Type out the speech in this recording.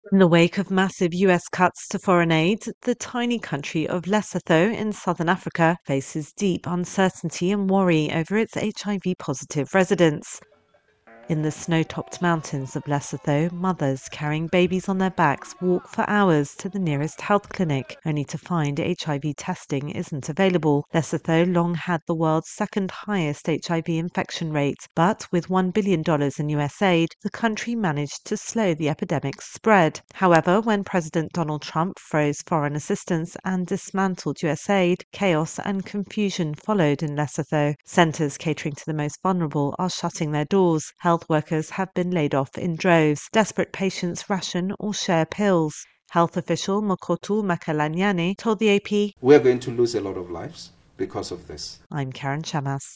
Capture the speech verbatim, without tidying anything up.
In the wake of massive U S cuts to foreign aid, the tiny country of Lesotho in southern Africa faces deep uncertainty and worry over its H I V-positive residents. In the snow-topped mountains of Lesotho, mothers carrying babies on their backs walk for hours to the nearest health clinic, only to find H I V testing isn't available. Lesotho long had the world's second highest H I V infection rate, but with one billion dollars in U S aid, the country managed to slow the epidemic's spread. However, when President Donald Trump froze foreign assistance and dismantled U S aid, chaos and confusion followed in Lesotho. Centers catering to the most vulnerable are shutting their doors. Health workers have been laid off in droves. Desperate patients ration or share pills. Health official Mokotu Makalanyane told the A P, "We're going to lose a lot of lives because of this." I'm Karen Chamas.